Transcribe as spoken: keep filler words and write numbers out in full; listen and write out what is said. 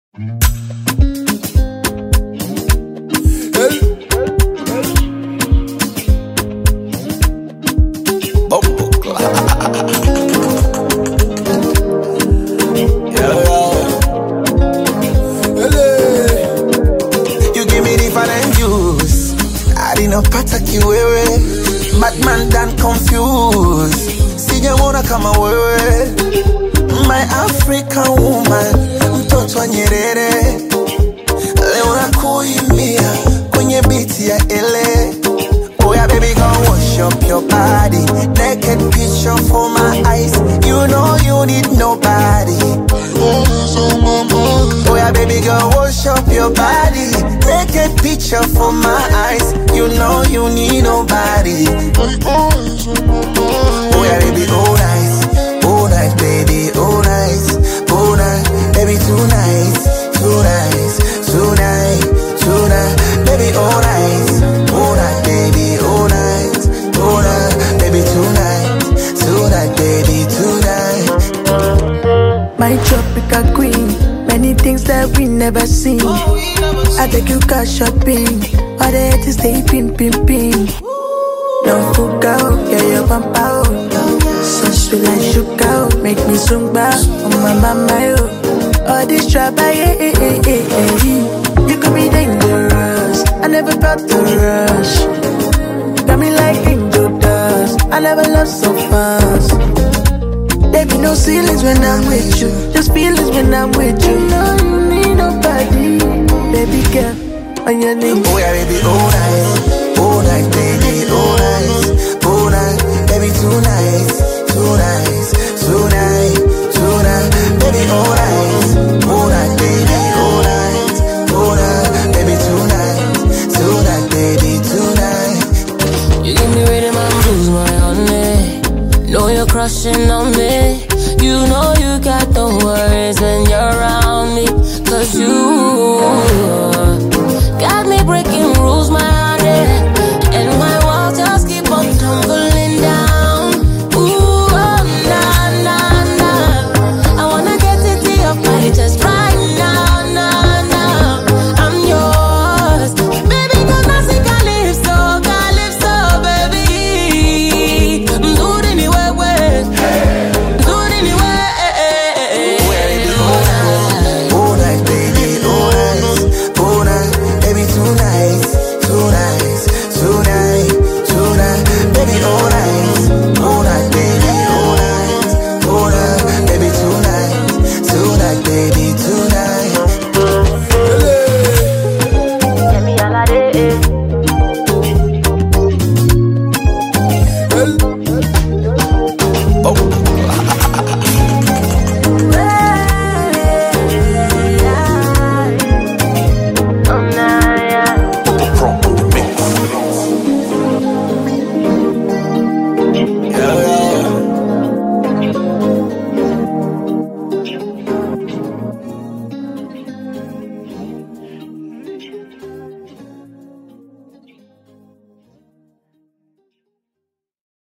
Unapata kiwewe, madman dan confused. Sijaona kama wewe, my African woman, mtoto wa Nyerere. Leo nakuimbia kwenye beat ya ele. Oh yeah baby, go wash up your body, naked picture for my eyes. You know you need nobody. Oh yeah baby, go wash up your body, naked picture for my eyes. You know you need nobody. Oh yeah baby, oh nice, oh nice baby, oh nice, oh nice, baby tonight, tonight, tonight, tonight, baby oh nice, oh nice baby, oh nice, oh nice, baby tonight, tonight, baby tonight. My tropical queen, many things that we never seen. I take you car shopping, all the haters stay pin pin pin. Don't fuck out, yeah you pump out. So sweet like sugar, make me zumba. Oh my mama yo, all this trouble, yeah yeah yeah yeah. You could be dangerous, I never felt the rush. Got me like angel dust, I never loved so fast. There be no ceilings when I'm with you, just feelings when I'm with you. No, you need nobody, baby girl, on your knees. Oh yeah baby, oh nice, oh nice baby, oh nice, oh nice, baby tonight, tonight, tonight, tonight, baby oh nice, oh nice baby, oh nice, oh nice, baby tonight, tonight, baby tonight. You give me rhythm and blues, my honey. Know you're crushing on me. You know you got the worries when you're around me. Cause you